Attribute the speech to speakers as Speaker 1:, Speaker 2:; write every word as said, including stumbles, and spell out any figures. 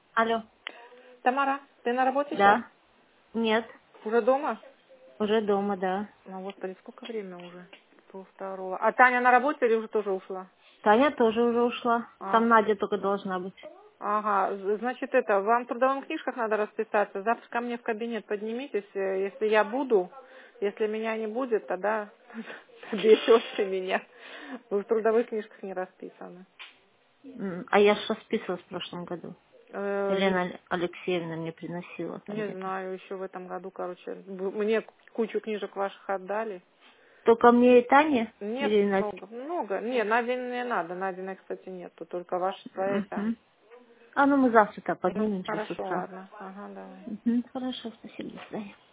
Speaker 1: Алло.
Speaker 2: Тамара, ты на работе сейчас?
Speaker 1: Да. Нет.
Speaker 2: Уже дома?
Speaker 1: Уже дома, да.
Speaker 2: Ну, господи, сколько времени уже? Пол второго. А Таня на работе или уже тоже ушла?
Speaker 1: Таня тоже уже ушла.
Speaker 2: А,
Speaker 1: Там Надя только должна быть.
Speaker 2: ага, з- значит, это, вам в трудовых книжках надо расписаться. Завтра ко мне в кабинет поднимитесь, э, если я буду. Если меня не будет, тогда бесите меня. Вы в трудовых книжках не расписаны.
Speaker 1: М, А я же расписывалась в прошлом году.
Speaker 2: Э,
Speaker 1: Елена Алексеевна мне приносила там
Speaker 2: Не
Speaker 1: где-то.
Speaker 2: знаю, еще в этом году, короче, б- мне кучу книжек ваших отдали.
Speaker 1: Только мне и Тане?
Speaker 2: Нет,
Speaker 1: Или Надя?
Speaker 2: много, много. Не, Надиной не надо. Надиной, кстати, нету. Только ваша своя и Таня.
Speaker 1: Мгм. А ну мы завтра-то
Speaker 2: Ну,
Speaker 1: поднимемся с
Speaker 2: хорошо,
Speaker 1: утра.
Speaker 2: ладно. Ага, давай.
Speaker 1: Мгм. Хорошо, спасибо, до свидания.